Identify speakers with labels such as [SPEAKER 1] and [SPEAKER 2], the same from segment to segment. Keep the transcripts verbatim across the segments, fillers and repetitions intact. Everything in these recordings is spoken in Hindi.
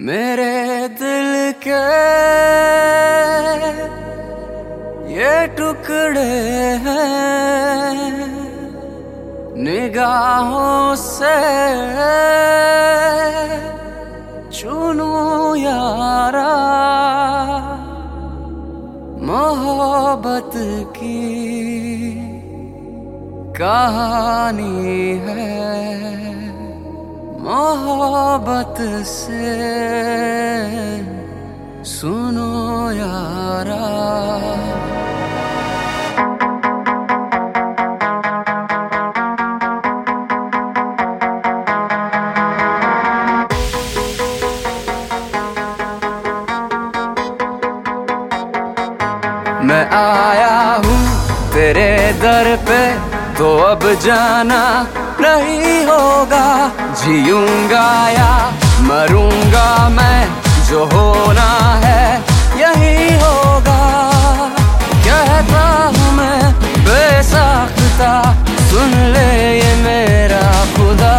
[SPEAKER 1] मेरे दिल के ये टुकड़े हैं निगाहों से चुनूं यारा, मोहब्बत की कहानी है, मोहब्बत से सुनो यारा। मैं आया हूँ तेरे दर पे, तो अब जाना नहीं होगा। जीऊंगा या मरूंगा मैं, जो होना है यही होगा। कहता हूँ मैं बेसाख्ता, सुन ले ये मेरा खुदा।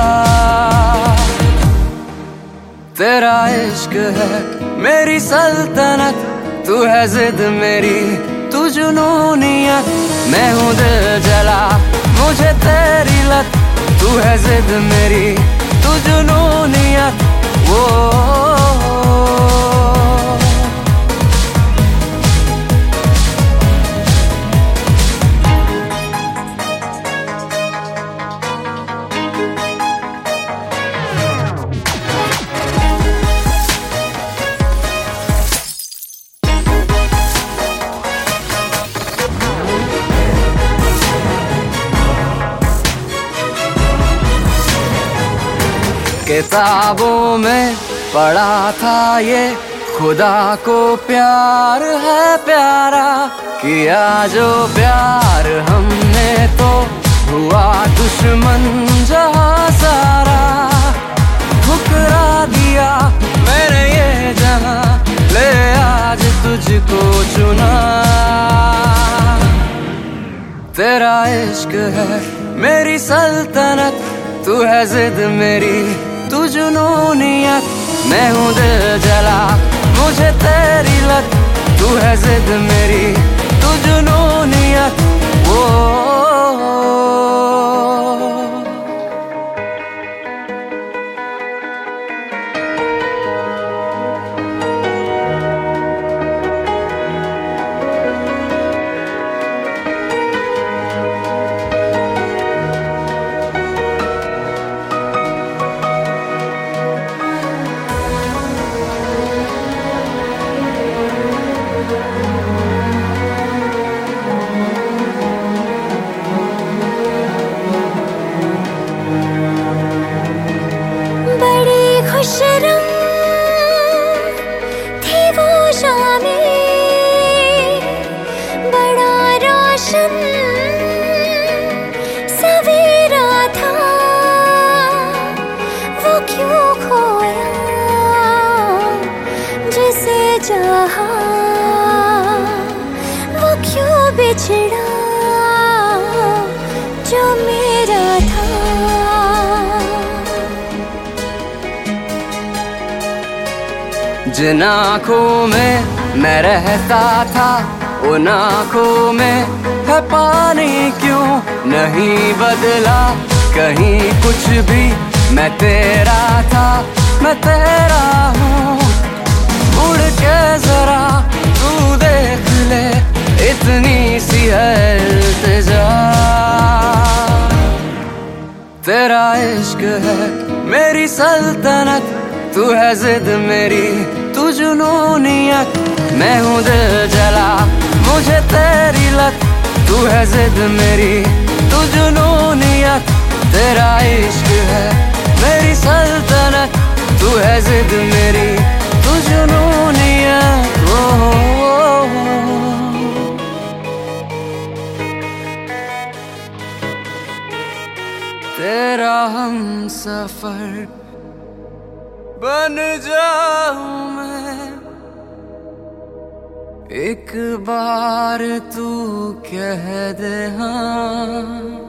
[SPEAKER 1] तेरा इश्क है मेरी सल्तनत, तू है जिद मेरी तू जुनूनियत। मैं हूँ दिल जला मुझे तेरी लत, तू है जिद मेरी तू जुनूनियत। वो किताबों में पढ़ा था ये, खुदा को प्यार है प्यारा। किया जो प्यार हमने तो हुआ दुश्मन जहाँ सारा। ठुकरा दिया मैंने ये जहाँ, ले आज तुझको चुना। तेरा इश्क है मेरी सल्तनत, तू है जिद मेरी तू जुनूनियत। मैं हूँ दिल जला मुझे तेरी लत, तू है जिद मेरी तू जुनूनियत। वो
[SPEAKER 2] सवेरा था वो क्यों खोया, जिसे चाहा वो क्यों बिछड़ा, जो मेरा था।
[SPEAKER 1] जिन आँखों में मैं रहता था, उन आँखों में है पानी क्यों नहीं बदला कहीं कुछ भी। मैं तेरा था मैं तेरा हूँ, उड़ के जरा तू देख ले, इतनी सी है इल्तिजा। तेरा इश्क है मेरी सल्तनत, तू है जिद मेरी तू जुनूनियत। मैं हूँ दिल जला मुझे तेरी लत, तू है जिद मेरी तू जुनूनियत। तेरा इश्क है मेरी सल्तनत, तू है जिद मेरी तू जुनूनियत। ओ, ओ, ओ, तेरा हम सफर बन जाऊं मैं, एक बार तू कह दे हाँ।